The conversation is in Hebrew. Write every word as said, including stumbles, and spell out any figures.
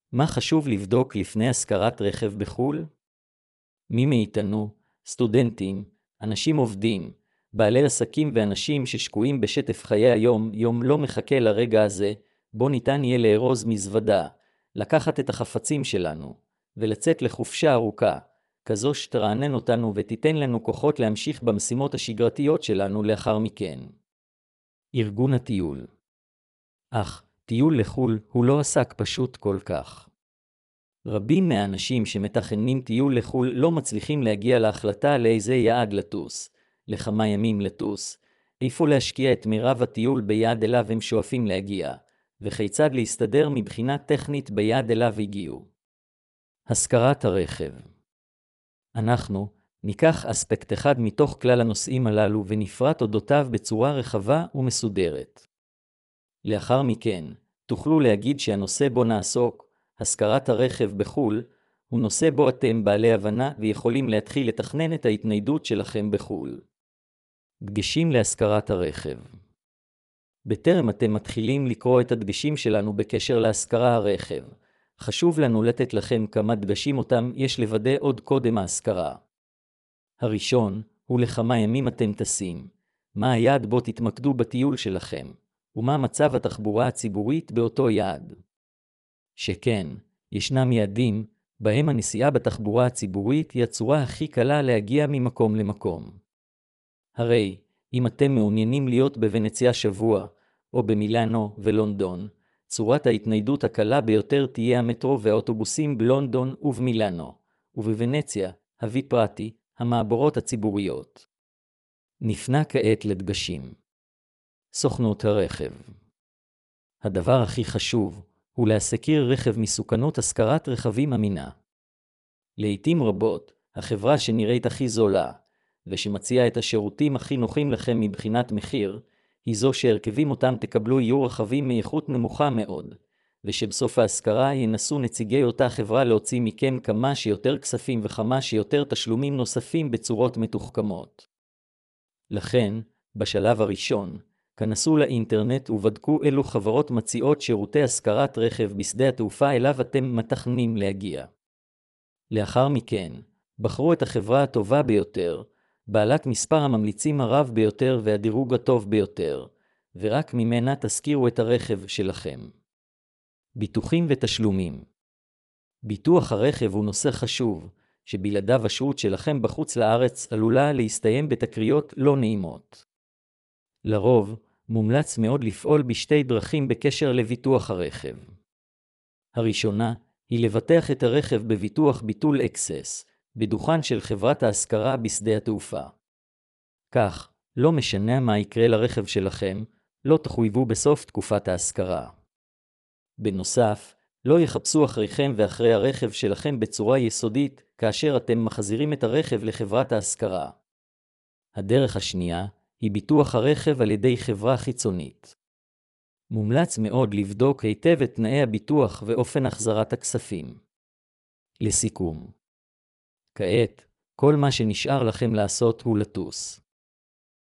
מה חשוב לבדוק לפני השכרת רכב בחו"ל? מי מאיתנו, סטודנטים, אנשים עובדים, בעלי עסקים ואנשים ששקועים בשטף חיי היום יום לא מחכה לרגע הזה, בו ניתן יהיה לארוז מזוודה, לקחת את החפצים שלנו, ולצאת לחופשה ארוכה, כזו שתרענן אותנו ותיתן לנו כוחות להמשיך במשימות השגרתיות שלנו לאחר מכן. ארגון הטיול. אך, טיול לחו"ל הוא לא עסק פשוט כל כך. רבים מהאנשים שמתכננים טיול לחו"ל לא מצליחים להגיע להחלטה לאיזה יעד לטוס, לכמה ימים לטוס, איפה להשקיע את מירב הטיול ביעד אליו הם שואפים להגיע, וכיצד להסתדר מבחינה טכנית ביעד אליו הגיעו. השכרת הרכב. אנחנו ניקח אספקט אחד מתוך כלל הנושאים הללו ונפרט אודותיו בצורה רחבה ומסודרת. לאחר מכן, תוכלו להגיד שהנושא בו נעסוק, השכרת הרכב בחו"ל, הוא נושא בו אתם בעלי הבנה ויכולים להתחיל לתכנן את ההתניידות שלכם בחו"ל. דגשים להשכרת הרכב. בטרם אתם מתחילים לקרוא את הדגשים שלנו בקשר להשכרה הרכב, חשוב לנו לתת לכם כמה דגשים אותם יש לוודא עוד קודם ההשכרה. הראשון הוא לכמה ימים אתם טסים, מה היעד בו תתמקדו בטיול שלכם, ומה מצב התחבורה הציבורית באותו יעד. שכן, ישנם יעדים, בהם הנסיעה בתחבורה הציבורית היא הצורה הכי קלה להגיע ממקום למקום. הרי, אם אתם מעוניינים להיות בוונציה שבוע, או במילאנו ולונדון, צורת ההתניידות הקלה ביותר תהיה המטרו והאוטובוסים בלונדון ובמילאנו, ובוונציה, הויפרטי, המעבורות הציבוריות. נפנה כעת לדגשים. סוכנות הרכב. הדבר הכי חשוב הוא להסקיר רכב מסוכנות השכרת רכבים אמינה. לעתים רבות, החברה שנראית הכי זולה, ושמציעה את השירותים הכי נוחים לכם מבחינת מחיר, היא זו שהרכבים אותם תקבלו יהיו רכבים מאיכות נמוכה מאוד, ושבסוף ההשכרה ינסו נציגי אותה חברה להוציא מכם כמה שיותר כספים וכמה שיותר תשלומים נוספים בצורות מתוחכמות. לכן, בשלב הראשון, כנסו לאינטרנט ובדקו אילו חברות מציעות שירותי השכרת רכב בשדה התעופה אליו אתם מתכננים להגיע. לאחר מכן, בחרו את החברה הטובה ביותר, בעלת מספר הממליצים הרב ביותר והדירוג הטוב ביותר, ורק ממנה תזכירו את הרכב שלכם. ביטוחים ותשלומים. ביטוח הרכב הוא נושא חשוב, שבלעדיו השהות שלכם בחוץ לארץ עלולה להסתיים בתקריות לא נעימות. לרוב, מומלץ מאוד לפעול בשתי דרכים בקשר לביטוח הרכב. הראשונה היא לבטח את הרכב בביטוח ביטול אקסס, בדוכן של חברת ההשכרה בשדה התעופה. כך, לא משנה מה יקרה לרכב שלכם, לא תחויבו בסוף תקופת ההשכרה. בנוסף, לא יחפשו אחריכם ואחרי הרכב שלכם בצורה יסודית, כאשר אתם מחזירים את הרכב לחברת ההשכרה. הדרך השנייה היא ביטוח הרכב על ידי חברה חיצונית. מומלץ מאוד לבדוק היטב את תנאי הביטוח ואופן החזרת הכספים. לסיכום. כעת, כל מה שנשאר לכם לעשות הוא לטוס.